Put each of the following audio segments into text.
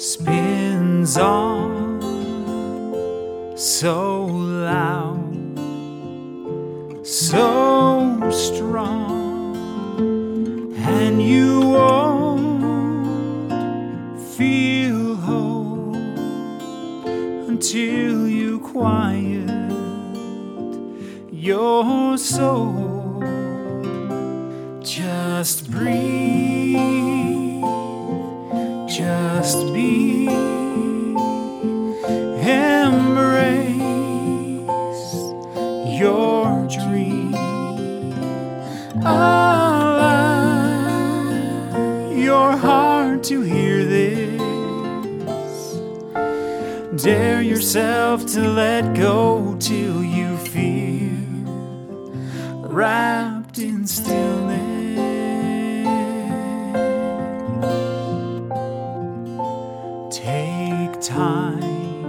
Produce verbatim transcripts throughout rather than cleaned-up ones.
spins on so loud, so strong, and you won't feel whole until you quiet your soul. Just breathe, just be, embrace your dream, allow your heart to hear this, dare yourself to let go till you feel wrapped in stillness. Take time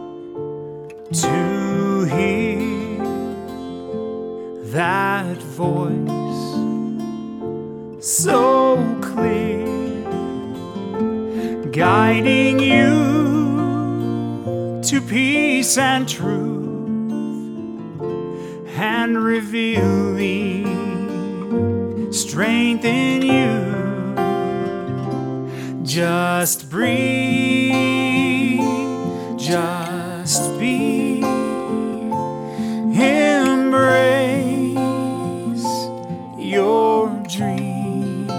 to hear that voice so clear, guiding you to peace and truth, and revealing strength in you. Just breathe, just be, embrace your dream,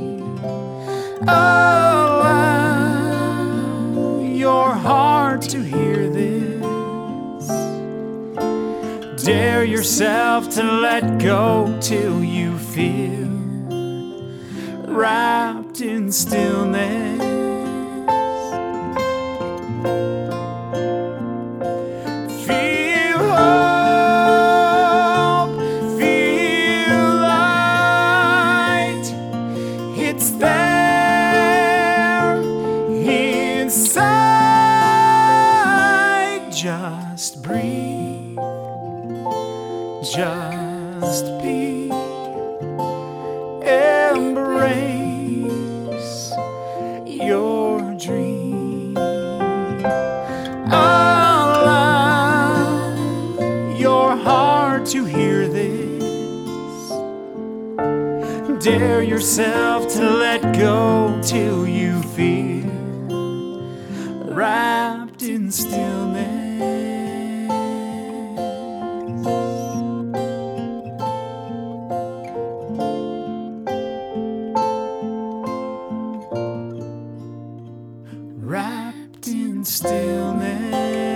allow your heart to hear this, dare yourself to let go till you feel wrapped in stillness. Feel hope, feel light. It's there inside. Just breathe, just be, embrace your dream, allow your heart to hear this, dare yourself to let go till you feel wrapped in stillness. Wrapped in stillness.